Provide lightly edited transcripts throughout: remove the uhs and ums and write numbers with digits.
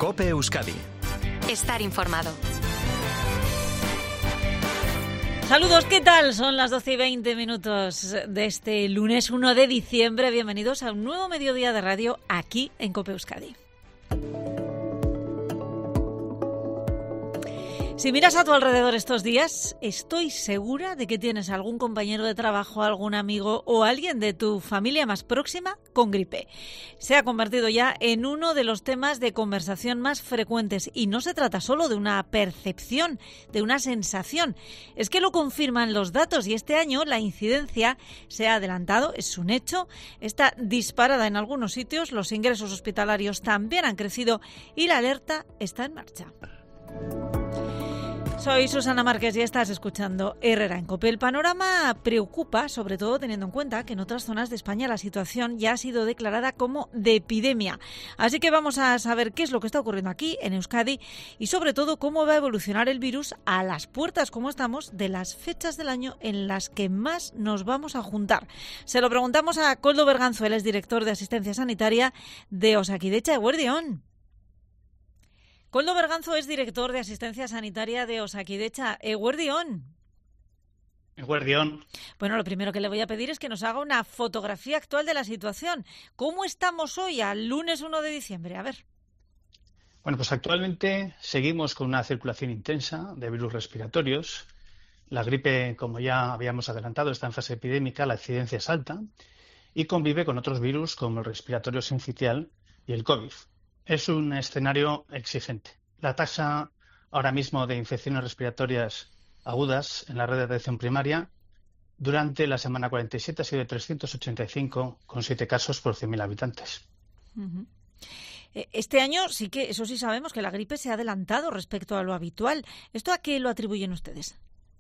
COPE Euskadi. Estar informado. Saludos, ¿qué tal? Son las 12:20 de este lunes 1 de diciembre. Bienvenidos a un nuevo mediodía de radio aquí en COPE Euskadi. Si miras a tu alrededor estos días, estoy segura de que tienes algún compañero de trabajo, algún amigo o alguien de tu familia más próxima con gripe. Se ha convertido ya en uno de los temas de conversación más frecuentes y no se trata solo de una percepción, de una sensación. Es que lo confirman los datos y este año la incidencia se ha adelantado, es un hecho, está disparada en algunos sitios, los ingresos hospitalarios también han crecido y la alerta está en marcha. Soy Susana Márquez y estás escuchando Herrera en COPE. El panorama preocupa, sobre todo teniendo en cuenta que en otras zonas de España la situación ya ha sido declarada como de epidemia. Así que vamos a saber qué es lo que está ocurriendo aquí, en Euskadi, y sobre todo cómo va a evolucionar el virus a las puertas, como estamos, de las fechas del año en las que más nos vamos a juntar. Se lo preguntamos a Koldo Berganzo, él es director de Asistencia Sanitaria de Osakidecha. Eguerdi on. Koldo Berganzo es director de Asistencia Sanitaria de Osakidecha. Eguerdi on. Eguerdi on. Bueno, lo primero que le voy a pedir es que nos haga una fotografía actual de la situación. ¿Cómo estamos hoy, al lunes 1 de diciembre? A ver. Bueno, pues actualmente seguimos con una circulación intensa de virus respiratorios. La gripe, como ya habíamos adelantado, está en fase epidémica, la incidencia es alta y convive con otros virus como el respiratorio sincitial y el COVID. Es un escenario exigente. La tasa ahora mismo de infecciones respiratorias agudas en la red de atención primaria durante la semana 47 ha sido de 385, con 7 casos por 100.000 habitantes. Uh-huh. Este año sí que, eso sí sabemos, que la gripe se ha adelantado respecto a lo habitual. ¿Esto a qué lo atribuyen ustedes?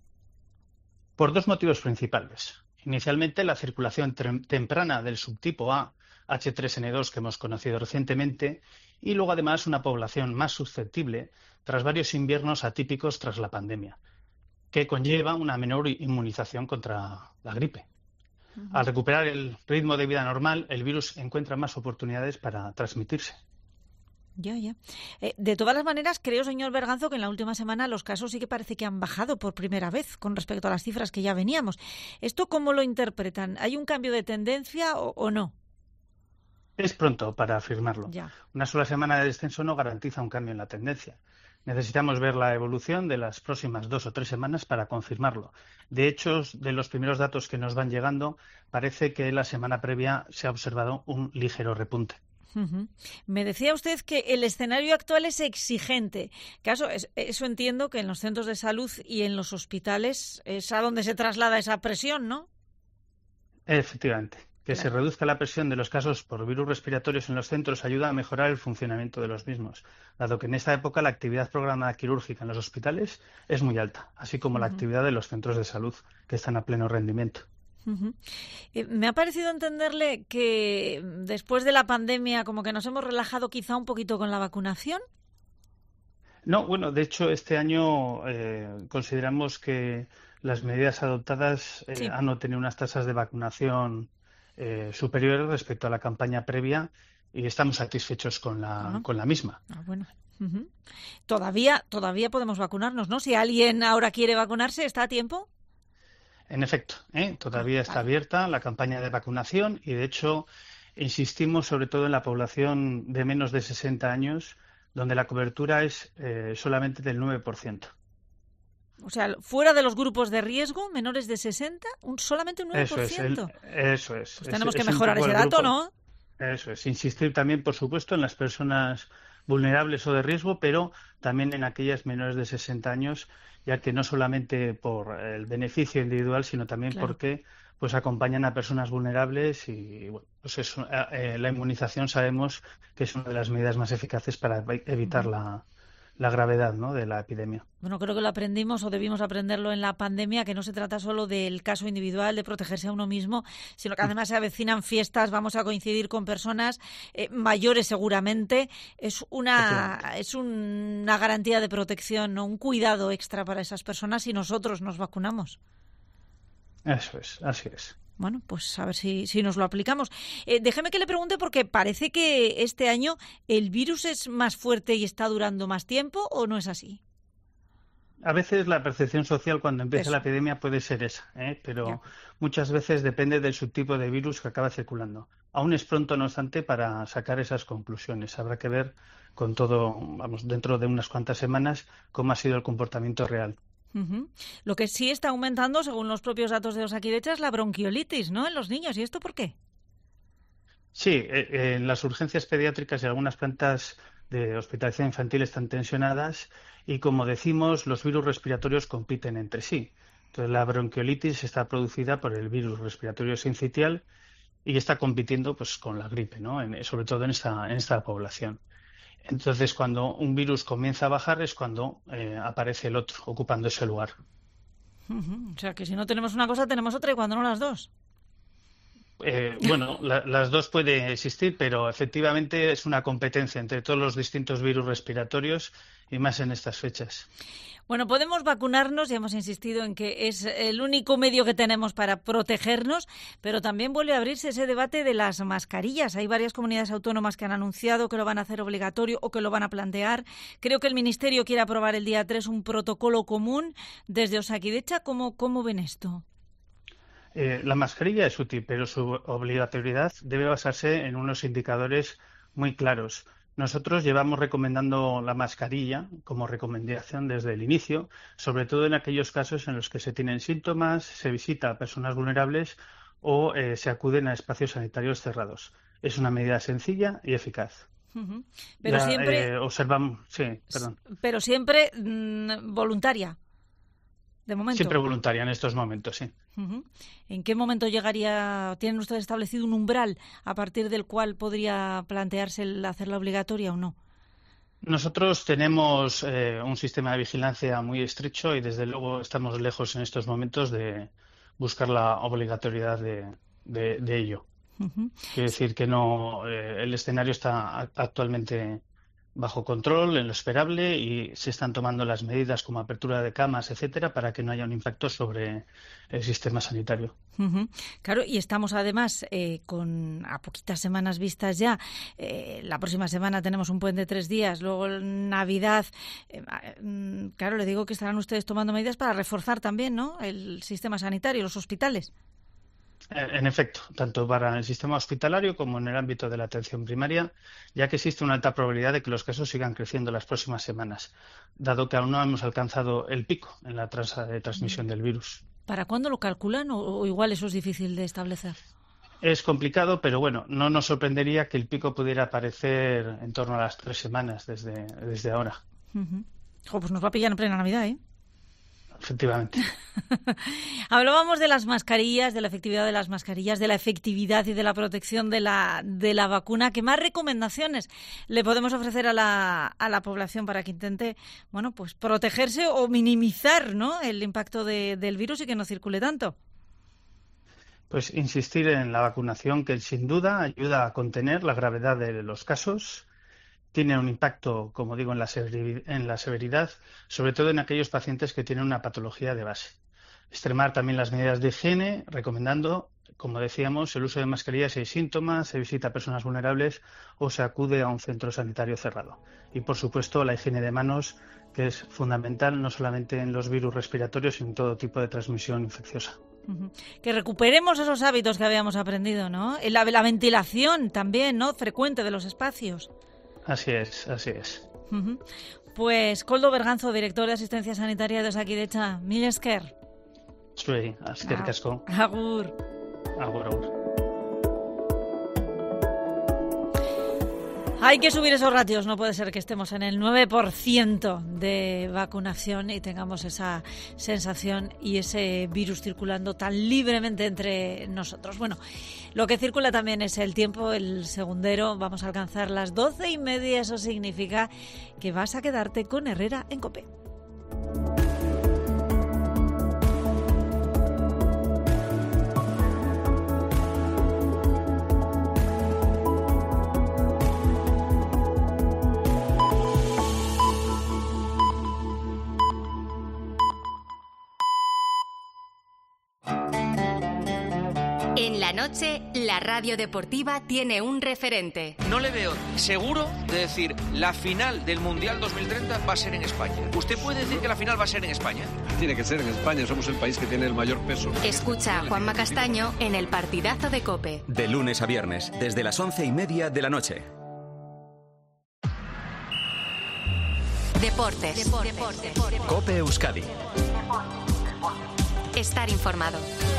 Por dos motivos principales. Inicialmente, la circulación temprana del subtipo A, H3N2, que hemos conocido recientemente, y luego además una población más susceptible tras varios inviernos atípicos tras la pandemia, que conlleva una menor inmunización contra la gripe. Uh-huh. Al recuperar el ritmo de vida normal, el virus encuentra más oportunidades para transmitirse. Ya. De todas las maneras, creo, señor Berganzo, que en la última semana los casos sí que parece que han bajado por primera vez con respecto a las cifras que ya veníamos. ¿Esto cómo lo interpretan? ¿Hay un cambio de tendencia o no? Es pronto para afirmarlo. Ya. Una sola semana de descenso no garantiza un cambio en la tendencia. Necesitamos ver la evolución de las próximas 2 o 3 semanas para confirmarlo. De hecho, de los primeros datos que nos van llegando, parece que la semana previa se ha observado un ligero repunte. Uh-huh. Me decía usted que el escenario actual es exigente. Eso entiendo que en los centros de salud y en los hospitales es a donde se traslada esa presión, ¿no? Efectivamente. Que Claro. se reduzca la presión de los casos por virus respiratorios en los centros ayuda a mejorar el funcionamiento de los mismos, dado que en esta época la actividad programada quirúrgica en los hospitales es muy alta, así como la actividad de los centros de salud, que están a pleno rendimiento. Uh-huh. Me ha parecido entenderle que después de la pandemia como que nos hemos relajado quizá un poquito con la vacunación. No, bueno, de hecho este año consideramos que las medidas adoptadas han obtenido unas tasas de vacunación superiores respecto a la campaña previa y estamos satisfechos con la misma. Bueno. Uh-huh. Todavía podemos vacunarnos, ¿no? Si alguien ahora quiere vacunarse, ¿está a tiempo? En efecto, todavía está abierta la campaña de vacunación y, de hecho, insistimos sobre todo en la población de menos de 60 años, donde la cobertura es solamente del 9%. O sea, fuera de los grupos de riesgo, menores de 60, solamente un 9%. Eso es. Pues tenemos que mejorar ese dato, ¿no? Eso es. Insistir también, por supuesto, en las personas vulnerables o de riesgo, pero también en aquellas menores de 60 años, ya que no solamente por el beneficio individual, sino también porque pues acompañan a personas vulnerables y bueno, pues la inmunización sabemos que es una de las medidas más eficaces para evitar la gravedad, ¿no?, de la epidemia. Bueno, creo que lo aprendimos o debimos aprenderlo en la pandemia, que no se trata solo del caso individual, de protegerse a uno mismo, sino que además se avecinan fiestas, vamos a coincidir con personas mayores seguramente. Es una garantía de protección, ¿no?, un cuidado extra para esas personas si nosotros nos vacunamos. Eso es, así es. Bueno, pues a ver si nos lo aplicamos. Déjeme que le pregunte porque parece que este año el virus es más fuerte y está durando más tiempo, ¿o no es así? A veces la percepción social cuando empieza Eso. la epidemia puede ser esa, pero Ya. muchas veces depende del subtipo de virus que acaba circulando. Aún es pronto, no obstante, para sacar esas conclusiones. Habrá que ver con todo, vamos, dentro de unas cuantas semanas, cómo ha sido el comportamiento real. Ujú. Lo que sí está aumentando, según los propios datos de Osakidetza, es la bronquiolitis, ¿no?, en los niños. ¿Y esto por qué? Sí, en las urgencias pediátricas y algunas plantas de hospitalización infantil están tensionadas y, como decimos, los virus respiratorios compiten entre sí. Entonces, la bronquiolitis está producida por el virus respiratorio sincitial y está compitiendo pues con la gripe, ¿no? Sobre todo en esta población. Entonces, cuando un virus comienza a bajar es cuando aparece el otro ocupando ese lugar. Ujú. O sea, que si no tenemos una cosa, tenemos otra y cuando no las dos. Bueno, las dos pueden existir, pero efectivamente es una competencia entre todos los distintos virus respiratorios y más en estas fechas. Bueno, podemos vacunarnos y hemos insistido en que es el único medio que tenemos para protegernos, pero también vuelve a abrirse ese debate de las mascarillas. Hay varias comunidades autónomas que han anunciado que lo van a hacer obligatorio o que lo van a plantear. Creo que el Ministerio quiere aprobar el día 3 un protocolo común. Desde Osakidetza, ¿cómo ven esto? La mascarilla es útil, pero su obligatoriedad debe basarse en unos indicadores muy claros. Nosotros llevamos recomendando la mascarilla como recomendación desde el inicio, sobre todo en aquellos casos en los que se tienen síntomas, se visita a personas vulnerables o se acuden a espacios sanitarios cerrados. Es una medida sencilla y eficaz. Ujú. Pero siempre, Observamos, sí, perdón. voluntaria, de momento. Siempre voluntaria en estos momentos, sí. Ujú. ¿En qué momento llegaría? ¿Tienen ustedes establecido un umbral a partir del cual podría plantearse el hacerla obligatoria o no? Nosotros tenemos un sistema de vigilancia muy estrecho y desde luego estamos lejos en estos momentos de buscar la obligatoriedad de ello. Ujú. Quiere decir que no, el escenario está actualmente bajo control, en lo esperable, y se están tomando las medidas como apertura de camas, etcétera, para que no haya un impacto sobre el sistema sanitario. Ujú. Claro, y estamos además a poquitas semanas vistas ya. La próxima semana tenemos un puente de 3 días, luego Navidad. Claro, le digo que estarán ustedes tomando medidas para reforzar también, ¿no?, el sistema sanitario, los hospitales. En efecto, tanto para el sistema hospitalario como en el ámbito de la atención primaria, ya que existe una alta probabilidad de que los casos sigan creciendo las próximas semanas, dado que aún no hemos alcanzado el pico en la tasa de transmisión del virus. ¿Para cuándo lo calculan o igual eso es difícil de establecer? Es complicado, pero bueno, no nos sorprendería que el pico pudiera aparecer en torno a las 3 semanas desde ahora. Uh-huh. Pues nos va a pillar en plena Navidad, ¿eh? Efectivamente. Hablábamos de las mascarillas, de la efectividad de las mascarillas, de la efectividad y de la protección de la vacuna. ¿Qué más recomendaciones le podemos ofrecer a la población para que intente, bueno, pues protegerse o minimizar, ¿no?, el impacto del virus y que no circule tanto? Pues insistir en la vacunación, que sin duda ayuda a contener la gravedad de los casos. Tiene un impacto, como digo, en la severidad, sobre todo en aquellos pacientes que tienen una patología de base. Extremar también las medidas de higiene, recomendando, como decíamos, el uso de mascarillas si hay síntomas, se visita a personas vulnerables o se acude a un centro sanitario cerrado. Y, por supuesto, la higiene de manos, que es fundamental no solamente en los virus respiratorios, sino en todo tipo de transmisión infecciosa. Uh-huh. Que recuperemos esos hábitos que habíamos aprendido, ¿no? La ventilación también, ¿no?, frecuente de los espacios. Así es, así es. Uh-huh. Pues Koldo Berganzo, director de Asistencia Sanitaria de Osakidetza, mila esker. Zuei, eskerrik asko. Agur. Agur, agur. Hay que subir esos ratios, no puede ser que estemos en el 9% de vacunación y tengamos esa sensación y ese virus circulando tan libremente entre nosotros. Bueno, lo que circula también es el tiempo, el segundero. Vamos a alcanzar las 12:30, eso significa que vas a quedarte con Herrera en COPE. la noche, la radio deportiva tiene un referente. No le veo seguro de decir la final del Mundial 2030 va a ser en España. ¿Usted puede decir que la final va a ser en España? Tiene que ser en España, somos el país que tiene el mayor peso. Escucha a Juanma Castaño en el partidazo de COPE. De lunes a viernes, desde las 11:30 de la noche. Deportes. COPE Euskadi. Estar informado.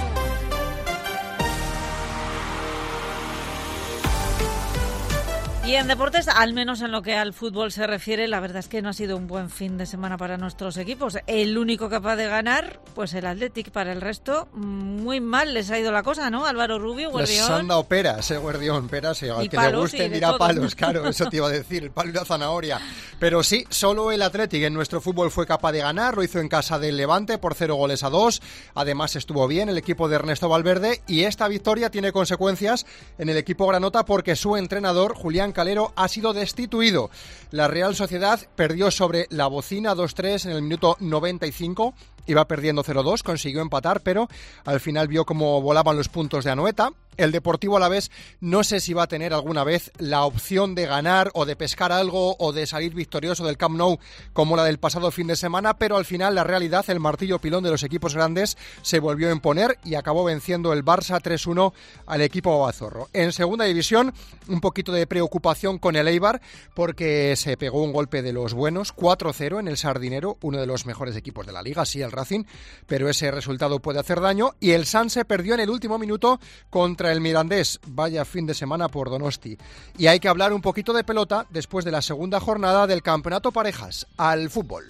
Y en deportes, al menos en lo que al fútbol se refiere, la verdad es que no ha sido un buen fin de semana para nuestros equipos. El único capaz de ganar, pues el Athletic. Para el resto, muy mal les ha ido la cosa, ¿no? Álvaro Rubio, Guardión. Les han dado peras, Guardión, peras. Al que palos, le gusten dirá palos, claro, eso te iba a decir, el palo y la zanahoria. Pero sí, solo el Athletic en nuestro fútbol fue capaz de ganar, lo hizo en casa del Levante por 0-2. Además estuvo bien el equipo de Ernesto Valverde y esta victoria tiene consecuencias en el equipo granota porque su entrenador, Julián Calero, ha sido destituido. La Real Sociedad perdió sobre la Bocina 2-3 en el minuto 95. Iba perdiendo 0-2, consiguió empatar, pero al final vio cómo volaban los puntos de Anoeta. El Deportivo Alavés no sé si va a tener alguna vez la opción de ganar o de pescar algo o de salir victorioso del Camp Nou como la del pasado fin de semana, pero al final la realidad, el martillo pilón de los equipos grandes, se volvió a imponer y acabó venciendo el Barça 3-1 al equipo babazorro. En segunda división, un poquito de preocupación con el Eibar porque se pegó un golpe de los buenos, 4-0 en el Sardinero, uno de los mejores equipos de la liga, sí, el Racing, pero ese resultado puede hacer daño, y el Sanse perdió en el último minuto contra el Mirandés. Vaya fin de semana por Donosti. Y hay que hablar un poquito de pelota después de la segunda jornada del Campeonato Parejas al fútbol.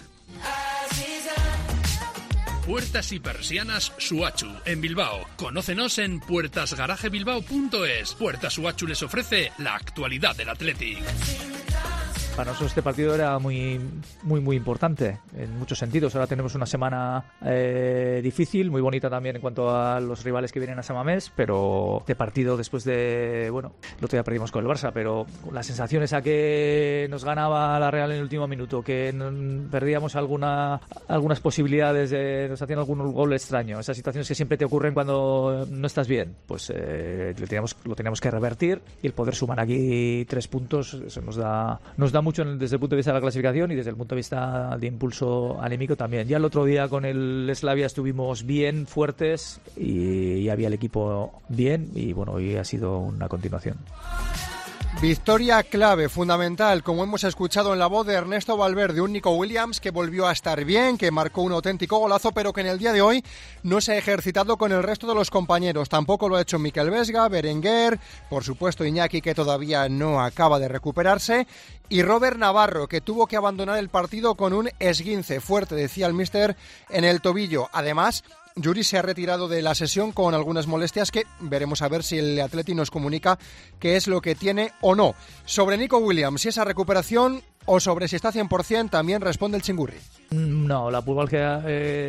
Puertas y persianas Suachu, en Bilbao. Conócenos en puertasgarajebilbao.es. Puertas Suachu les ofrece la actualidad del Athletic. Para nosotros este partido era muy importante en muchos sentidos. Ahora tenemos una semana difícil, muy bonita también en cuanto a los rivales que vienen a San Mamés, pero este partido después de, el otro día perdimos con el Barça, pero la sensación esa que nos ganaba la Real en el último minuto, que perdíamos algunas posibilidades, nos hacían algún gol extraño, esas situaciones que siempre te ocurren cuando no estás bien, pues lo teníamos que revertir, y el poder sumar aquí 3 puntos, eso nos da mucho desde el punto de vista de la clasificación y desde el punto de vista de impulso anímico también. Ya el otro día con el Slavia estuvimos bien, fuertes, y había el equipo bien, y hoy ha sido una continuación. Victoria clave, fundamental, como hemos escuchado en la voz de Ernesto Valverde, un Nico Williams que volvió a estar bien, que marcó un auténtico golazo, pero que en el día de hoy no se ha ejercitado con el resto de los compañeros. Tampoco lo ha hecho Mikel Vesga, Berenguer, por supuesto Iñaki, que todavía no acaba de recuperarse, y Robert Navarro, que tuvo que abandonar el partido con un esguince fuerte, decía el míster, en el tobillo. Además, Yuri se ha retirado de la sesión con algunas molestias que veremos a ver si el Atleti nos comunica qué es lo que tiene o no. Sobre Nico Williams, si esa recuperación o sobre si está 100%, también responde el Chingurri. No, las pubalgias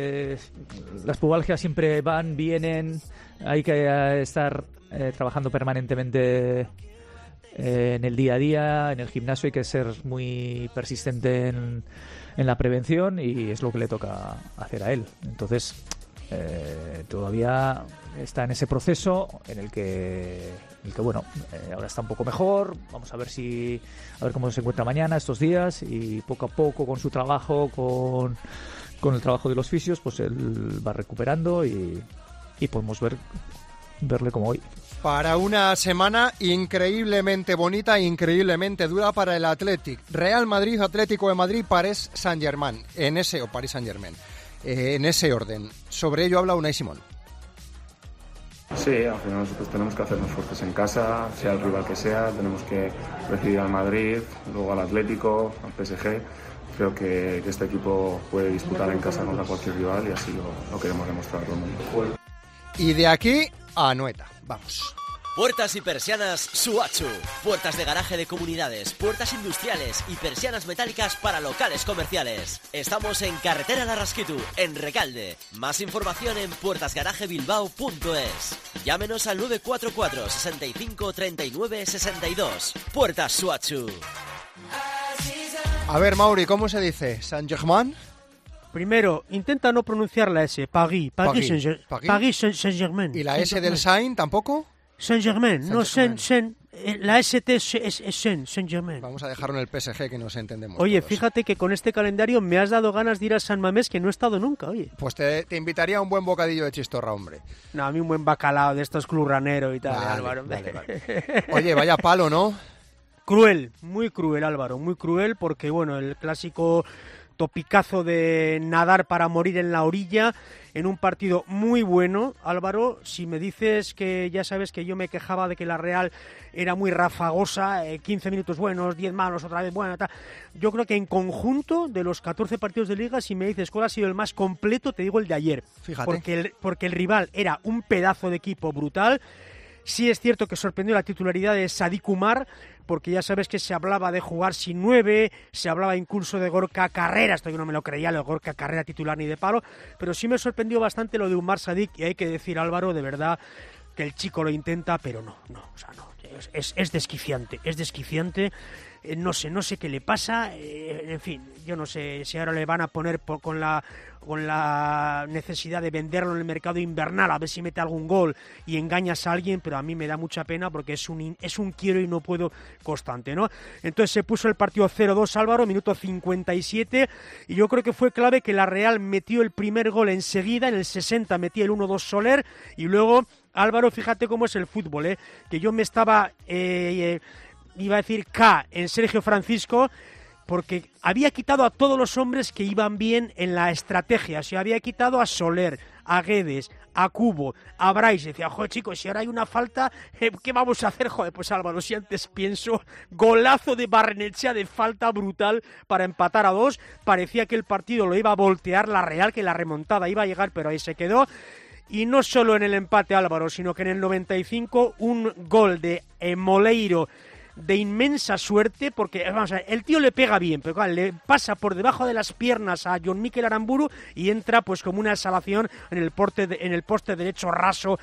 siempre van, vienen, hay que estar trabajando permanentemente en el día a día, en el gimnasio hay que ser muy persistente en la prevención, y es lo que le toca hacer a él. Entonces todavía está en ese proceso en el que ahora está un poco mejor. Vamos a ver cómo se encuentra mañana, estos días, y poco a poco con su trabajo, con el trabajo de los fisios, pues él va recuperando y podemos verle como hoy. Para una semana increíblemente bonita, increíblemente dura para el Athletic. Real Madrid, Atlético de Madrid, Paris Saint-Germain, Paris Saint-Germain. En ese orden. Sobre ello habla Unai Simón. Sí, al final nosotros tenemos que hacernos fuertes en casa, sea el rival que sea, tenemos que recibir al Madrid, luego al Atlético, al PSG. Creo que este equipo puede disputar en casa contra cualquier rival y así lo queremos demostrar a todo el mundo. Y de aquí a Anoeta, vamos. Puertas y persianas Suachu. Puertas de garaje de comunidades, puertas industriales y persianas metálicas para locales comerciales. Estamos en Carretera Larrasquitu, en Recalde. Más información en puertasgarajebilbao.es. Llámenos al 944 65 39 62. Puertas Suachu. A ver, Mauri, ¿cómo se dice? ¿Saint-Germain? Primero, intenta no pronunciar la S. Paris Saint-Germain. ¿Y la S del Saint tampoco? Saint-Germain, no Saint-Germain. La ST es Saint-Germain. Vamos a dejarlo en el PSG, que nos entendemos. Oye, todos. fíjate que con este calendario me has dado ganas de ir a San Mamés, que no he estado nunca, oye. Pues te invitaría a un buen bocadillo de chistorra, hombre. No, a mí un buen bacalao de estos club ranero y tal, Vale, Álvaro. vale. Oye, vaya palo, ¿no? Cruel, muy cruel, Álvaro, muy cruel, porque bueno, el clásico topicazo de nadar para morir en la orilla, en un partido muy bueno. Álvaro, si me dices que ya sabes que yo me quejaba de que la Real era muy rafagosa, 15 minutos buenos, 10 malos, otra vez buena, tal. Yo creo que en conjunto de los 14 partidos de Liga, si me dices cuál ha sido el más completo, te digo el de ayer. Fíjate. Porque el rival era un pedazo de equipo brutal. Sí es cierto que sorprendió la titularidad de Sadik Umar, porque ya sabes que se hablaba de jugar sin 9, se hablaba incluso de Gorka Carrera, esto yo no me lo creía, lo de Gorka Carrera titular ni de palo, pero sí me sorprendió bastante lo de Umar Sadik, y hay que decir, Álvaro, de verdad, que el chico lo intenta, pero no, es desquiciante, no sé qué le pasa, en fin, yo no sé si ahora le van a poner con la necesidad de venderlo en el mercado invernal, a ver si mete algún gol y engañas a alguien, pero a mí me da mucha pena porque es un quiero y no puedo constante, ¿no? Entonces se puso el partido 0-2, Álvaro, minuto 57, y yo creo que fue clave que la Real metió el primer gol enseguida, en el 60 metía el 1-2 Soler, y luego, Álvaro, fíjate cómo es el fútbol, que yo me estaba... iba a decir en Sergio Francisco, porque había quitado a todos los hombres que iban bien en la estrategia. O sea, había quitado a Soler, a Guedes, a Cubo, a Bryce. Decía, joder, chicos, si ahora hay una falta, ¿qué vamos a hacer? Joder, pues Álvaro, si antes pienso, golazo de Barrenechea de falta brutal para empatar a 2. Parecía que el partido lo iba a voltear la Real, que la remontada iba a llegar, pero ahí se quedó. Y no solo en el empate, Álvaro, sino que en el 95 un gol de Moleiro de inmensa suerte, porque vamos a ver, el tío le pega bien, pero claro, le pasa por debajo de las piernas a John Mikel Aramburu y entra pues como una exhalación en el poste derecho raso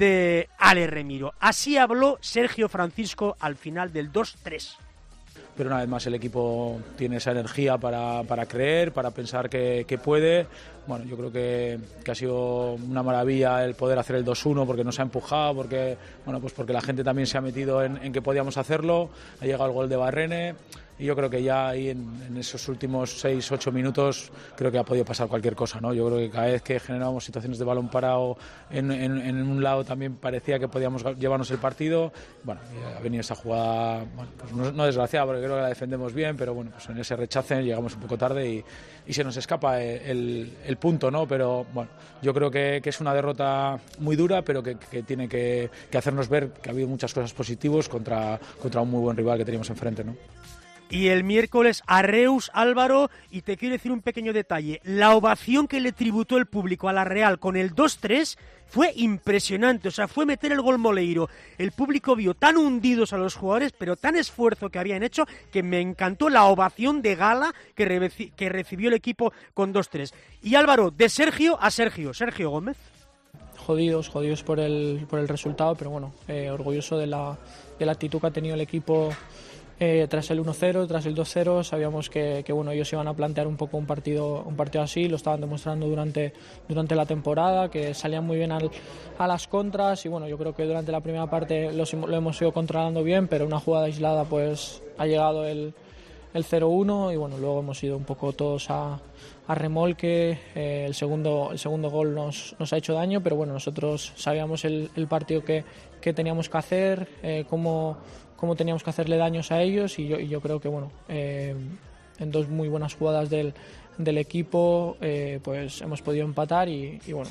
de Ale Remiro. Así habló Sergio Francisco al final del 2-3. Pero una vez más el equipo tiene esa energía para creer, para pensar que puede. Bueno, yo creo que ha sido una maravilla el poder hacer el 2-1 porque nos ha empujado, porque la gente también se ha metido en que podíamos hacerlo. Ha llegado el gol de Barrene y yo creo que ya ahí en esos últimos 6-8 minutos creo que ha podido pasar cualquier cosa, ¿no? Yo creo que cada vez que generábamos situaciones de balón parado en un lado también parecía que podíamos llevarnos el partido. Bueno, ha venido esa jugada, bueno, pues no desgraciada porque creo que la defendemos bien, pero bueno, pues en ese rechace llegamos un poco tarde y se nos escapa el punto, ¿no? Pero bueno, yo creo que es una derrota muy dura, pero que tiene que hacernos ver que ha habido muchas cosas positivas contra un muy buen rival que teníamos enfrente, ¿no? Y el miércoles a Reus, Álvaro, y te quiero decir un pequeño detalle, la ovación que le tributó el público a la Real con el 2-3 fue impresionante, o sea, fue meter el gol Moleiro. El público vio tan hundidos a los jugadores, pero tan esfuerzo que habían hecho, que me encantó la ovación de gala que recibió el equipo con 2-3. Y Álvaro, de Sergio a Sergio Gómez. Jodidos por el resultado, pero bueno, orgulloso de la actitud que ha tenido el equipo. Tras el 1-0, tras el 2-0, sabíamos que bueno, ellos iban a plantear un poco un partido así, lo estaban demostrando durante la temporada, que salían muy bien a las contras y bueno, yo creo que durante la primera parte lo hemos ido controlando bien, pero una jugada aislada pues ha llegado el 0-1 y bueno, luego hemos ido un poco todos a remolque, el segundo gol nos ha hecho daño, pero bueno, nosotros sabíamos el partido que teníamos que hacer, cómo teníamos que hacerle daños a ellos y yo creo que bueno, en dos muy buenas jugadas del equipo pues hemos podido empatar y bueno,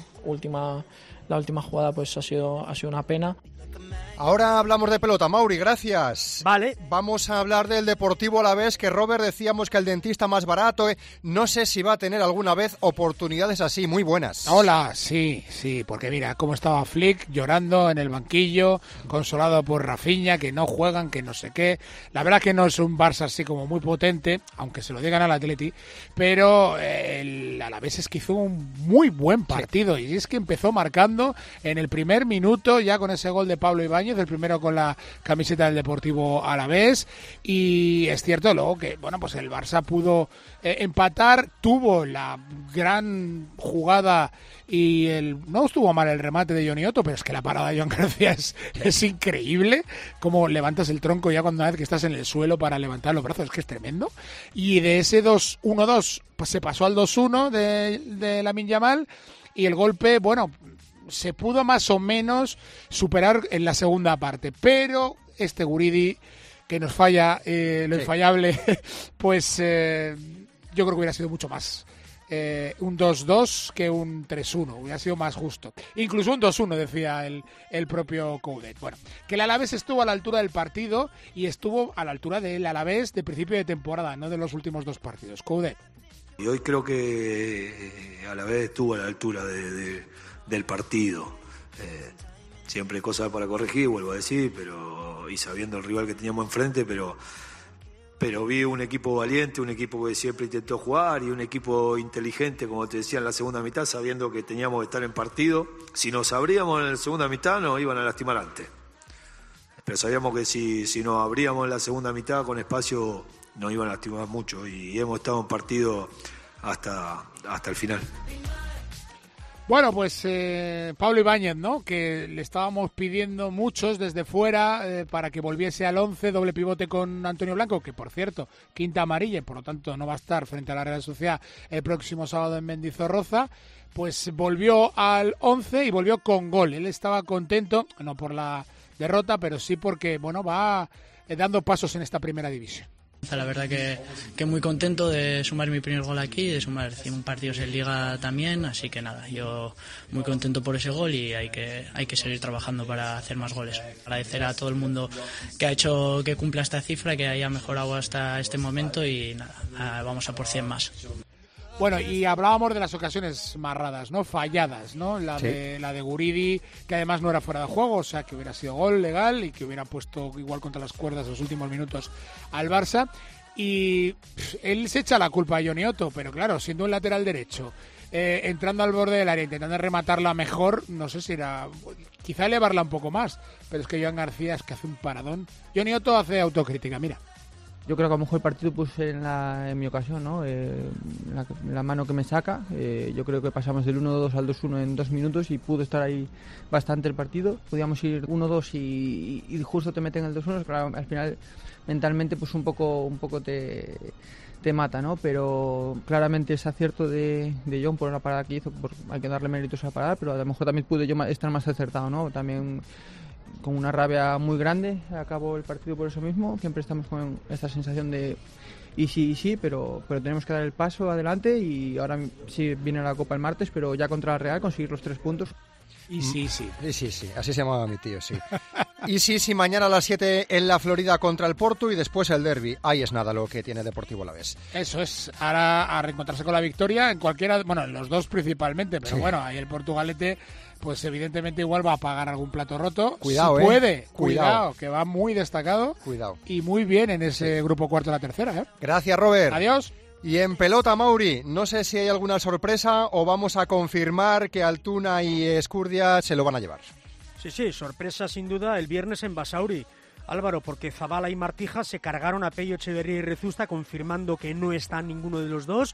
la última jugada pues ha sido una pena. Ahora hablamos de pelota, Mauri, gracias. Vale. Vamos a hablar del Deportivo Alavés, que Robert decíamos que el dentista más barato, no sé si va a tener alguna vez oportunidades así, muy buenas. Hola, sí, porque mira cómo estaba Flick llorando en el banquillo, consolado por Rafinha, que no juegan, que no sé qué. La verdad que no es un Barça así como muy potente, aunque se lo digan al Atleti, pero el Alavés es que hizo un muy buen partido, y es que empezó marcando en el primer minuto, ya con ese gol de Pablo Ibáñez, el primero con la camiseta del Deportivo Alavés, y es cierto luego que, bueno, pues el Barça pudo empatar, tuvo la gran jugada y no estuvo mal el remate de Johnny Otto, pero es que la parada de Joan García es increíble, como levantas el tronco ya cuando una vez que estás en el suelo para levantar los brazos, es que es tremendo. Y de ese 1-2 pues se pasó al 2-1 de Lamine Yamal, y el golpe, bueno, se pudo más o menos superar en la segunda parte, pero este Guridi que nos falla lo infallable, pues yo creo que hubiera sido mucho más un 2-2 que un 3-1, hubiera sido más justo. Incluso un 2-1, decía el propio Coudet. Bueno, que el Alavés estuvo a la altura del partido y estuvo a la altura del Alavés de principio de temporada, no de los últimos dos partidos. Coudet. Y hoy creo que Alavés estuvo a la altura del partido. Siempre hay cosas para corregir, vuelvo a decir, y sabiendo el rival que teníamos enfrente, pero vi un equipo valiente, un equipo que siempre intentó jugar y un equipo inteligente, como te decía, en la segunda mitad, sabiendo que teníamos que estar en partido. Si nos abríamos en la segunda mitad nos iban a lastimar antes, pero sabíamos que si nos abríamos en la segunda mitad con espacio nos iban a lastimar mucho, y hemos estado en partido hasta el final. Bueno, pues Pablo Ibáñez, ¿no? Que le estábamos pidiendo muchos desde fuera para que volviese al 11, doble pivote con Antonio Blanco, que por cierto, quinta amarilla, y por lo tanto no va a estar frente a la Real Sociedad el próximo sábado en Mendizorroza. Pues volvió al 11 y volvió con gol. Él estaba contento, no por la derrota, pero sí porque, bueno, va dando pasos en esta primera división. La verdad que muy contento de sumar mi primer gol aquí, de sumar 100 partidos en Liga también, así que nada, yo muy contento por ese gol y hay que seguir trabajando para hacer más goles. Agradecer a todo el mundo que ha hecho que cumpla esta cifra, que haya mejorado hasta este momento, y nada, vamos a por 100 más. Bueno, y hablábamos de las ocasiones marradas, ¿no? Falladas, ¿no? La de Guridi, que además no era fuera de juego, o sea, que hubiera sido gol legal y que hubiera puesto igual contra las cuerdas los últimos minutos al Barça. Y él se echa la culpa a Johnny Otto, pero claro, siendo un lateral derecho, entrando al borde del área, intentando rematarla mejor, no sé si era... Quizá elevarla un poco más, pero es que Joan García es que hace un paradón. Johnny Otto hace autocrítica, mira. Yo creo que a lo mejor el partido puse en mi ocasión, ¿no? La mano que me saca. Yo creo que pasamos del 1-2 al 2-1 en 2 minutos y pudo estar ahí bastante el partido. Podíamos ir 1-2 y justo te meten el 2-1. Claro, al final mentalmente pues un poco te mata, ¿no? Pero claramente es acierto de John por la parada que hizo. Hay que darle méritos a la parada, pero a lo mejor también pude yo estar más acertado, ¿no? También con una rabia muy grande acabó el partido por eso mismo. Siempre estamos con esta sensación de y sí, pero tenemos que dar el paso adelante, y ahora sí viene la Copa el martes, pero ya contra la Real conseguir los 3 puntos. Y sí, así se llamaba mi tío, sí. Y sí, mañana a las 7 en la Florida contra el Porto y después el derbi. Ahí es nada lo que tiene Deportivo Alavés. Eso es, ahora a reencontrarse con la victoria en cualquiera, bueno, en los dos principalmente, pero bueno, ahí el Portugalete pues evidentemente igual va a pagar algún plato roto. Cuidado, si puede, cuidado, que va muy destacado. Cuidado. Y muy bien en ese grupo cuarto de la tercera, ¿eh? Gracias, Robert. Adiós. Y en pelota, Mauri, no sé si hay alguna sorpresa o vamos a confirmar que Altuna y Escurdia se lo van a llevar. Sí, sorpresa sin duda el viernes en Basauri. Álvaro, porque Zabala y Martija se cargaron a Pello, Echeverría y Rezusta, confirmando que no están ninguno de los dos.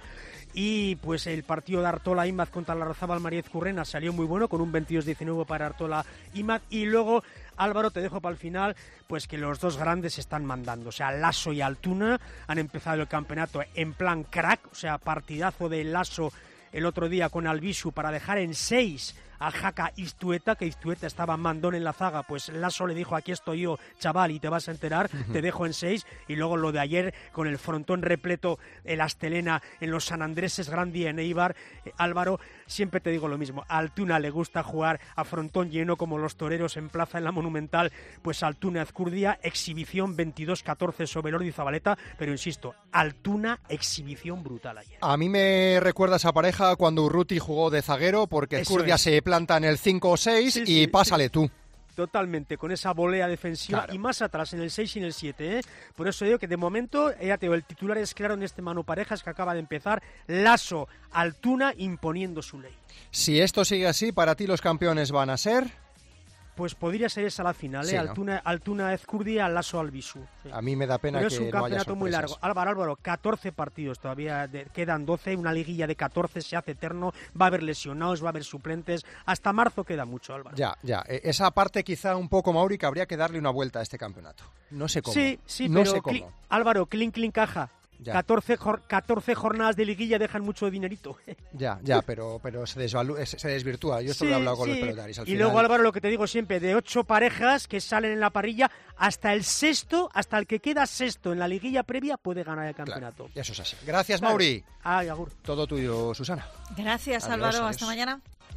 Y pues el partido de Artola-Imaz contra la Larrazábal Mariez Currena salió muy bueno, con un 22-19 para Artola-Imaz. Y luego, Álvaro, te dejo para el final, pues que los dos grandes están mandando. O sea, Lasso y Altuna han empezado el campeonato en plan crack, o sea, partidazo de Lasso el otro día con Albisu para dejar en 6 a Jaca Iztueta, que Iztueta estaba mandón en la zaga, pues Lasso le dijo: aquí estoy yo, chaval, y te vas a enterar, te dejo en 6. Y luego lo de ayer con el frontón repleto, el Astelena en los San Andreses, gran día en Eibar. Álvaro, siempre te digo lo mismo, a Altuna le gusta jugar a frontón lleno como los toreros en plaza en la Monumental. Pues Altuna Azcurdia, exhibición 22-14 sobre Lordi Zabaleta, pero insisto, Altuna, exhibición brutal ayer. A mí me recuerda esa pareja cuando Urruti jugó de zaguero, porque Azcurdia se planta en el 5 o 6 y pásale tú. Totalmente, con esa volea defensiva, claro. Y más atrás, en el 6 y en el 7, ¿eh? Por eso digo que de momento, ya te digo, el titular es claro en este Manu Parejas que acaba de empezar. Lasso, Altuna imponiendo su ley. Si esto sigue así, para ti los campeones van a ser... Pues podría ser esa la final, Sí, ¿no? Altuna Ezcurdia, Lasso Albisu. Sí. A mí me da pena Pero que es un no haya campeonato muy sorpresas. largo. Álvaro, 14 partidos todavía, quedan 12, una liguilla de 14 se hace eterno, va a haber lesionados, va a haber suplentes, hasta marzo queda mucho, Álvaro. Ya. Esa parte quizá un poco, Mauri, que habría que darle una vuelta a este campeonato. No sé cómo. Sí, no pero sé cómo. Álvaro, clink caja. Ya. 14 jornadas de liguilla dejan mucho dinerito. Ya, pero se desvirtúa. Yo esto lo he hablado con los pelotaris. Al y final... luego, Álvaro, lo que te digo siempre, de 8 parejas que salen en la parrilla, hasta el que queda sexto en la liguilla previa puede ganar el campeonato. Claro, eso es así. Gracias, Mauri. Ay, agur. Todo tuyo, Susana. Gracias, Adiós, Álvaro. adiós. Hasta mañana.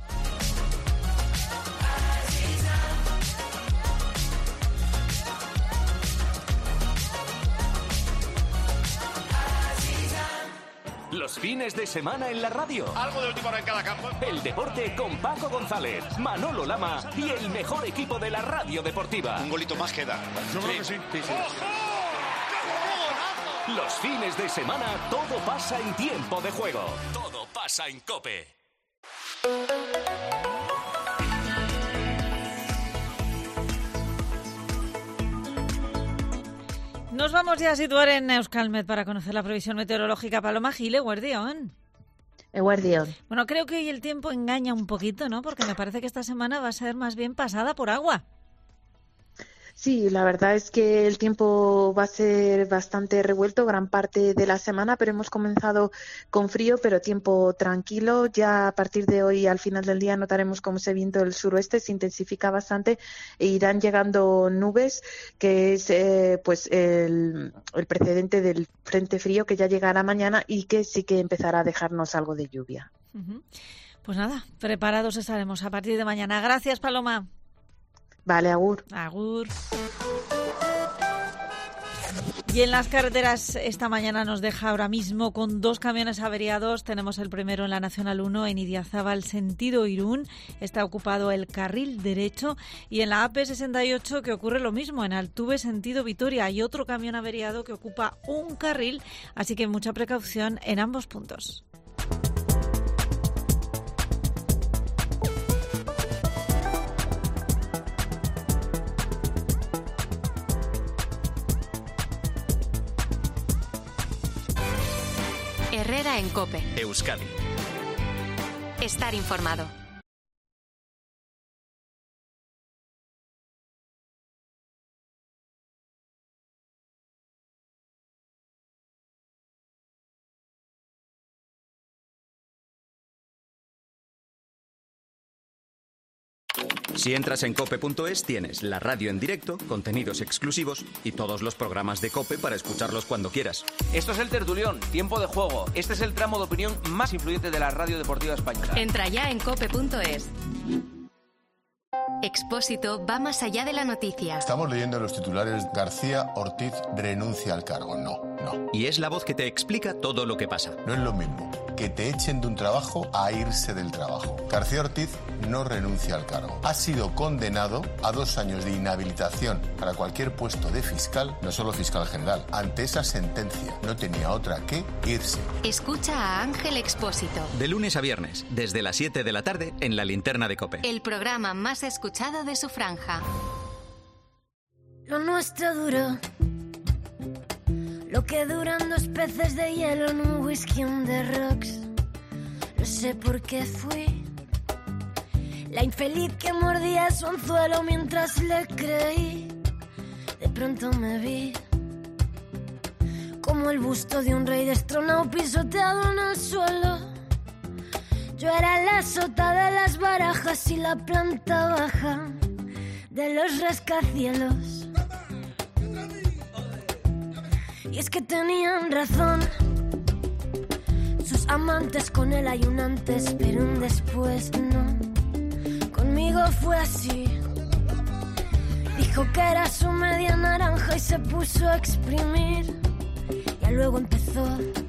Los fines de semana en la radio. Algo de última hora en cada campo. El deporte con Paco González, Manolo Lama y el mejor equipo de la radio deportiva. Un golito más queda. Yo creo que sí. Los fines de semana todo pasa en tiempo de juego. Todo pasa en COPE. Nos vamos ya a situar en Euskalmet para conocer la previsión meteorológica. Paloma Gil, Eguerdión. Eguerdión. Bueno, creo que hoy el tiempo engaña un poquito, ¿no? Porque me parece que esta semana va a ser más bien pasada por agua. Sí, la verdad es que el tiempo va a ser bastante revuelto gran parte de la semana, pero hemos comenzado con frío, pero tiempo tranquilo. Ya a partir de hoy, al final del día, notaremos cómo ese viento del suroeste se intensifica bastante e irán llegando nubes, que es pues el precedente del frente frío que ya llegará mañana y que sí que empezará a dejarnos algo de lluvia. Pues nada, preparados estaremos a partir de mañana. Gracias, Paloma. Vale, agur. Agur. Y en las carreteras esta mañana nos deja ahora mismo con 2 camiones averiados. Tenemos el primero en la Nacional 1 en Idiazábal, sentido Irún. Está ocupado el carril derecho. Y en la AP68 que ocurre lo mismo, en Altuve, sentido Vitoria. Hay otro camión averiado que ocupa un carril. Así que mucha precaución en ambos puntos. Herrera en COPE. Euskadi. Estar informado. Si entras en cope.es tienes la radio en directo, contenidos exclusivos y todos los programas de COPE para escucharlos cuando quieras. Esto es el Tertulión, tiempo de juego. Este es el tramo de opinión más influyente de la radio deportiva española. Entra ya en cope.es. Expósito va más allá de la noticia. Estamos leyendo en los titulares: García Ortiz renuncia al cargo. No. Y es la voz que te explica todo lo que pasa. No es lo mismo que te echen de un trabajo a irse del trabajo. García Ortiz no renuncia al cargo. Ha sido condenado a 2 años de inhabilitación para cualquier puesto de fiscal, no solo fiscal general. Ante esa sentencia no tenía otra que irse. Escucha a Ángel Expósito. De lunes a viernes, desde las 7 de la tarde, en la linterna de COPE. El programa más escuchado de su franja. Lo nuestro duró lo que duran 2 peces de hielo en un whisky on the rocks. No sé por qué fui la infeliz que mordía su anzuelo mientras le creí. De pronto me vi como el busto de un rey destronado pisoteado en el suelo. Yo era la sota de las barajas y la planta baja de los rascacielos. Y es que tenían razón sus amantes, con él hay un antes, pero un después no. Conmigo fue así. Dijo que era su media naranja y se puso a exprimir. Ya luego empezó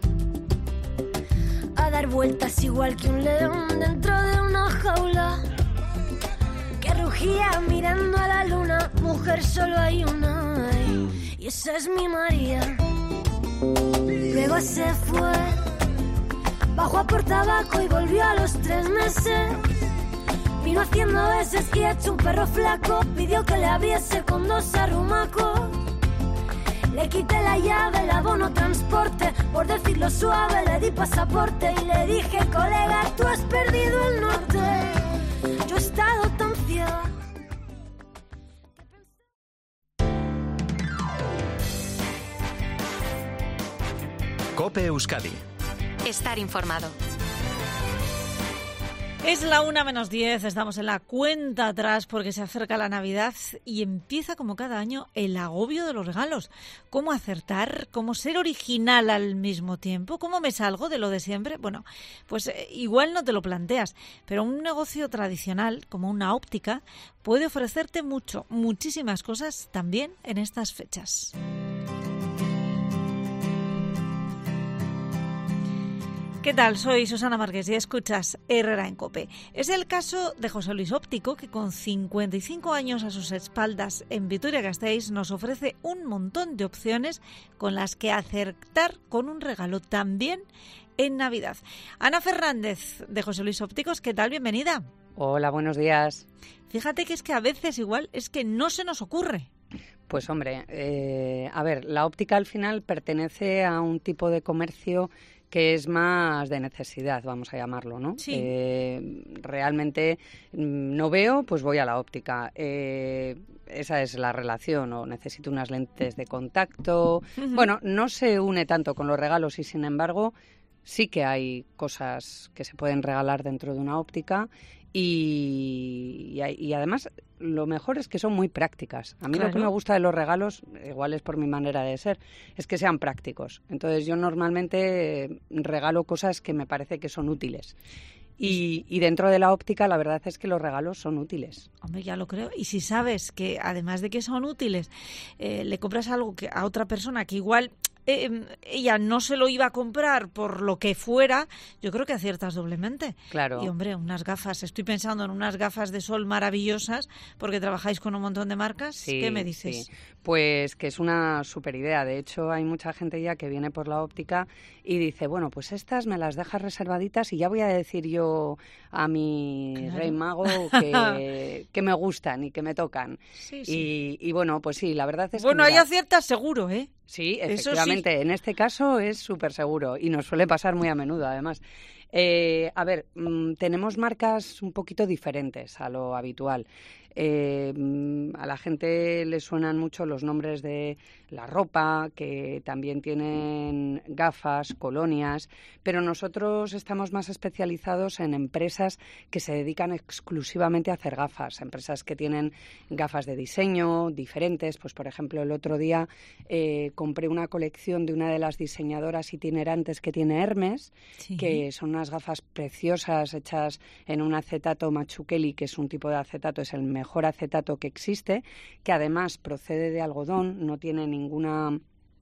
a dar vueltas igual que un león dentro de una jaula que rugía mirando a la luna. Mujer, solo hay una, y esa es mi María. Luego se fue, bajó a por tabaco y volvió a los 3 meses. Vino haciendo veces y hecho un perro flaco. Pidió que le abriese con 2 arrumacos. Le quité la llave, el abono transporte. Por decirlo suave le di pasaporte. Y le dije, colega, tú has perdido el norte. Yo he estado tan ciega. COPE Euskadi. Estar informado. Es la 1:10, estamos en la cuenta atrás porque se acerca la Navidad y empieza como cada año el agobio de los regalos. ¿Cómo acertar? ¿Cómo ser original al mismo tiempo? ¿Cómo me salgo de lo de siempre? Bueno, pues igual no te lo planteas, pero un negocio tradicional como una óptica puede ofrecerte muchísimas cosas también en estas fechas. ¿Qué tal? Soy Susana Márquez y escuchas Herrera en COPE. Es el caso de José Luis Óptico, que con 55 años a sus espaldas en Vitoria-Gasteiz nos ofrece un montón de opciones con las que acertar con un regalo también en Navidad. Ana Fernández, de José Luis Ópticos, ¿qué tal? Bienvenida. Hola, buenos días. Fíjate que es que a veces igual es que no se nos ocurre. Pues hombre, a ver, la óptica al final pertenece a un tipo de comercio que es más de necesidad, vamos a llamarlo, ¿no? Sí. Realmente no veo, pues voy a la óptica. Esa es la relación, o necesito unas lentes de contacto. Uh-huh. Bueno, no se une tanto con los regalos y, sin embargo, sí que hay cosas que se pueden regalar dentro de una óptica y además lo mejor es que son muy prácticas. A mí Claro. Lo que me gusta de los regalos, igual es por mi manera de ser, es que sean prácticos. Entonces yo normalmente regalo cosas que me parece que son útiles. Y dentro de la óptica la verdad es que los regalos son útiles. Hombre, ya lo creo. Y si sabes que además de que son útiles, le compras algo que a otra persona que igual ella no se lo iba a comprar por lo que fuera, yo creo que aciertas doblemente. Claro. Y hombre, unas gafas, estoy pensando en unas gafas de sol maravillosas, porque trabajáis con un montón de marcas. Sí, ¿Qué me dices? Sí. Pues que es una súper idea. De hecho, hay mucha gente ya que viene por la óptica y dice, bueno, pues estas me las dejas reservaditas y ya voy a decir yo a mi Claro. Rey Mago que me gustan y que me tocan. Sí, sí. Y bueno, pues sí, la verdad es bueno, que... ahí aciertas seguro, ¿eh? Sí, efectivamente. Sí. En este caso es súper seguro y nos suele pasar muy a menudo, además. A ver, tenemos marcas un poquito diferentes a lo habitual. A la gente le suenan mucho los nombres de la ropa, que también tienen gafas, colonias, pero nosotros estamos más especializados en empresas que se dedican exclusivamente a hacer gafas, empresas que tienen gafas de diseño diferentes. Pues, por ejemplo, el otro día compré una colección de una de las diseñadoras itinerantes que tiene Hermes, sí. Que son unas gafas preciosas hechas en un acetato Machuqueli, que es un tipo de acetato, es el mejor acetato que existe, que además procede de algodón, no tiene ninguna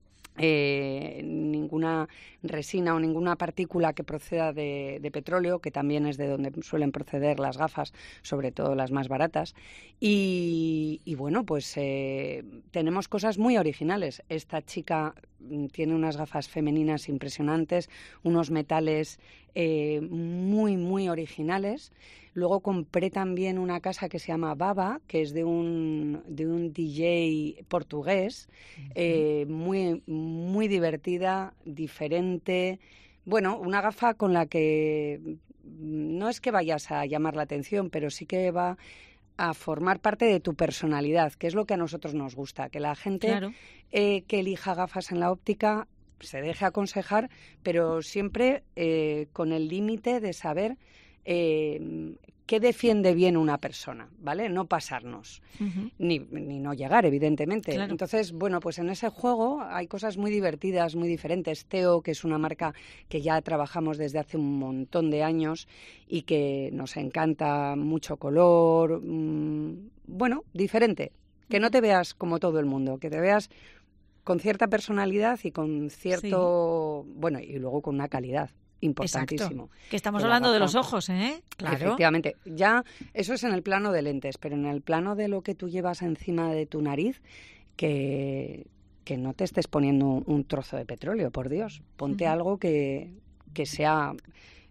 resina o ninguna partícula que proceda de petróleo, que también es de donde suelen proceder las gafas, sobre todo las más baratas. Y bueno, pues tenemos cosas muy originales. Esta chica tiene unas gafas femeninas impresionantes, unos metales muy, muy originales. Luego compré también una casa que se llama Baba, que es de un DJ portugués, muy, muy divertida, diferente. Bueno, una gafa con la que no es que vayas a llamar la atención, pero sí que va a formar parte de tu personalidad, que es lo que a nosotros nos gusta, que la gente Claro. Que elija gafas en la óptica se deje aconsejar, pero siempre con el límite de saber qué defiende bien una persona, ¿vale? No pasarnos, uh-huh. ni no llegar, evidentemente. Claro. Entonces, bueno, pues en ese juego hay cosas muy divertidas, muy diferentes. Teo, que es una marca que ya trabajamos desde hace un montón de años y que nos encanta, mucho color, bueno, diferente. Que no te veas como todo el mundo, que te veas con cierta personalidad y con cierto... Sí. Bueno, y luego con una calidad. Importantísimo. Exacto. Que estamos hablando de los ojos, ¿eh? Claro. Efectivamente. Ya, eso es en el plano de lentes, pero en el plano de lo que tú llevas encima de tu nariz, que no te estés poniendo un trozo de petróleo, por Dios. Ponte algo que sea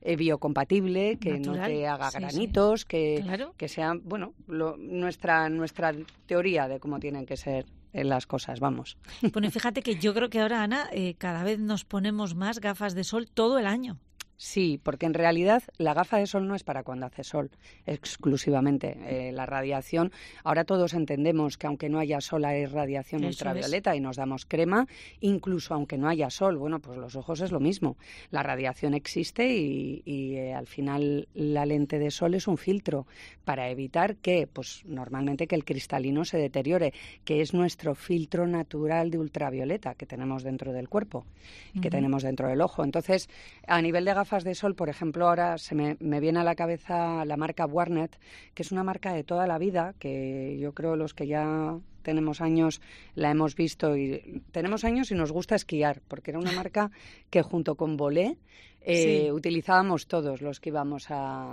biocompatible, que natural, no te haga sí, granitos, sí. que, Claro. que sea, bueno, nuestra teoría de cómo tienen que ser las cosas, vamos. Bueno, y fíjate que yo creo que ahora, Ana, cada vez nos ponemos más gafas de sol todo el año. Sí, porque en realidad la gafa de sol no es para cuando hace sol, exclusivamente. La radiación, ahora todos entendemos que aunque no haya sol hay radiación Eso ultravioleta y nos damos crema, incluso aunque no haya sol. Bueno, pues los ojos es lo mismo. La radiación existe y al final la lente de sol es un filtro para evitar que, pues normalmente que el cristalino se deteriore, que es nuestro filtro natural de ultravioleta que tenemos dentro del cuerpo, que tenemos dentro del ojo. Entonces, a nivel de gafas de sol, por ejemplo, ahora se me viene a la cabeza la marca Warnet, que es una marca de toda la vida, que yo creo los que ya tenemos años la hemos visto y tenemos años y nos gusta esquiar, porque era una marca que junto con Bolé utilizábamos todos los que íbamos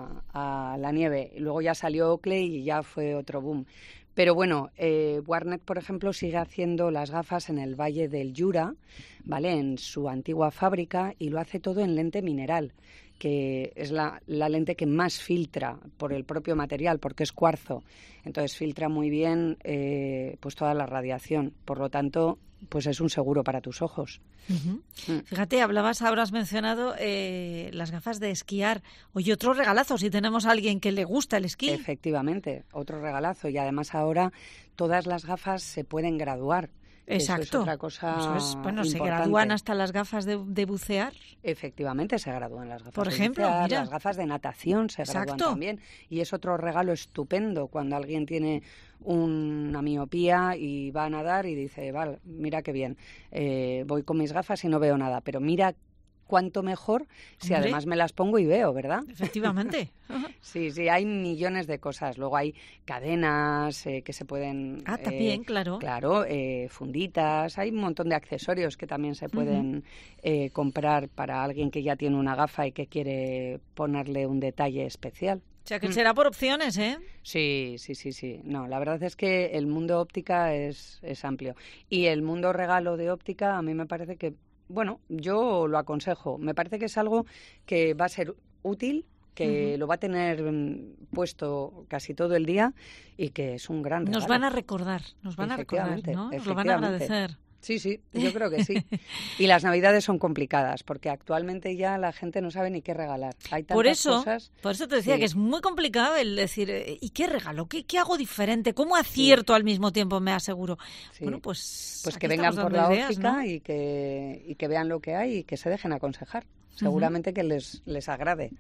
a la nieve. Luego ya salió Oakley y ya fue otro boom. Pero bueno, Warnet, por ejemplo, sigue haciendo las gafas en el Valle del Jura, ¿vale? En su antigua fábrica, y lo hace todo en lente mineral, que es la lente que más filtra por el propio material, porque es cuarzo. Entonces filtra muy bien pues toda la radiación. Por lo tanto, pues es un seguro para tus ojos. Fíjate, ahora has mencionado las gafas de esquiar. Oye, otro regalazo si tenemos a alguien que le gusta el esquí. Efectivamente, otro regalazo. Y además ahora todas las gafas se pueden graduar. Exacto. Eso es otra cosa bueno, importante. ¿se gradúan hasta las gafas de bucear? Efectivamente, se gradúan las gafas Por de ejemplo, bucear, mira. las gafas de natación se gradúan también. Y es otro regalo estupendo cuando alguien tiene una miopía y va a nadar y dice, vale, mira qué bien, voy con mis gafas y no veo nada, pero mira cuánto mejor si además me las pongo y veo, ¿verdad? Efectivamente. Sí, hay millones de cosas. Luego hay cadenas que se pueden... también, claro. Claro, funditas. Hay un montón de accesorios que también se pueden comprar para alguien que ya tiene una gafa y que quiere ponerle un detalle especial. O sea, que será por opciones, ¿eh? Sí. No, la verdad es que el mundo óptica es amplio. Y el mundo regalo de óptica a mí me parece que, bueno, yo lo aconsejo. Me parece que es algo que va a ser útil, que lo va a tener puesto casi todo el día y que es un gran regalo. Nos van a recordar, ¿no? Nos lo van a agradecer. Sí, yo creo que sí. Y las Navidades son complicadas porque actualmente ya la gente no sabe ni qué regalar. Hay tantas cosas. Por eso te decía que es muy complicado el decir, ¿y qué regalo? ¿Qué hago diferente? ¿Cómo acierto al mismo tiempo, me aseguro? Sí. Bueno, pues que vengan por la óptica, ¿no? y que vean lo que hay y que se dejen aconsejar. Seguramente que les agrade.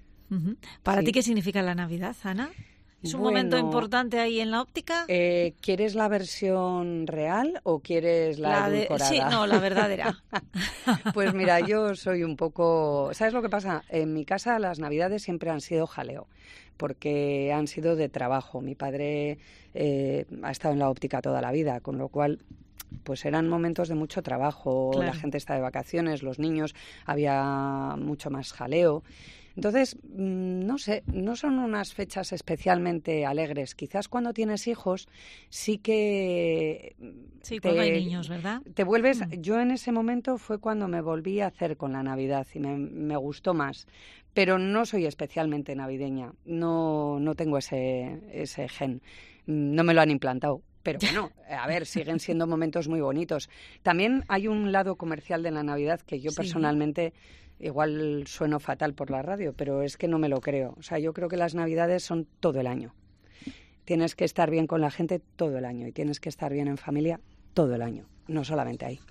¿Para ti qué significa la Navidad, Ana? ¿Es un momento importante ahí en la óptica? ¿Quieres la versión real o quieres la edulcorada? Sí, no, la verdadera. Pues mira, yo soy un poco... ¿Sabes lo que pasa? En mi casa las Navidades siempre han sido jaleo, porque han sido de trabajo. Mi padre ha estado en la óptica toda la vida, con lo cual... pues eran momentos de mucho trabajo, la gente está de vacaciones, los niños, había mucho más jaleo. Entonces, no sé, no son unas fechas especialmente alegres. Quizás cuando tienes hijos sí que... Sí, cuando hay niños, ¿verdad? Te vuelves... Yo en ese momento fue cuando me volví a hacer con la Navidad y me gustó más. Pero no soy especialmente navideña, no tengo ese gen, no me lo han implantado. Pero bueno, a ver, siguen siendo momentos muy bonitos. También hay un lado comercial de la Navidad que yo personalmente, igual sueno fatal por la radio, pero es que no me lo creo. O sea, yo creo que las Navidades son todo el año. Tienes que estar bien con la gente todo el año y tienes que estar bien en familia todo el año, no solamente ahí.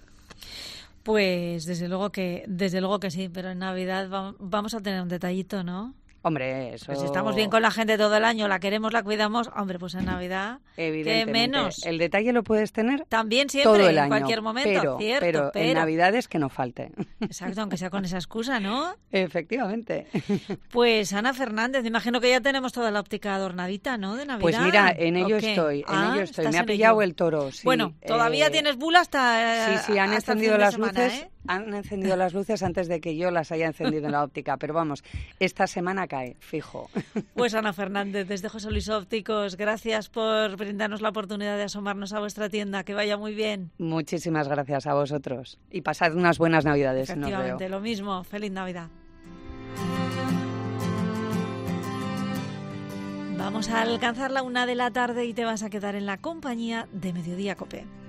Pues desde luego que sí, pero en Navidad vamos a tener un detallito, ¿no? Hombre, eso... Pues si estamos bien con la gente todo el año, la queremos, la cuidamos, hombre, pues en Navidad, ¿qué menos? El detalle lo puedes tener también siempre, todo el año, en cualquier momento, pero en Navidades que no falte. Exacto, aunque sea con esa excusa, ¿no? Efectivamente. Pues Ana Fernández, imagino que ya tenemos toda la óptica adornadita, ¿no? De Navidad. Pues mira, en ello estoy. Me ha pillado el toro. Sí. Bueno, todavía tienes bula hasta... Sí, han encendido las luces. ¿eh? Han encendido las luces antes de que yo las haya encendido en la óptica, pero vamos, esta semana cae, fijo. Pues Ana Fernández, desde José Luis Ópticos, gracias por brindarnos la oportunidad de asomarnos a vuestra tienda, que vaya muy bien. Muchísimas gracias a vosotros y pasad unas buenas Navidades. Efectivamente, lo mismo, feliz Navidad. Vamos a alcanzar la 1 de la tarde y te vas a quedar en la compañía de Mediodía COPE.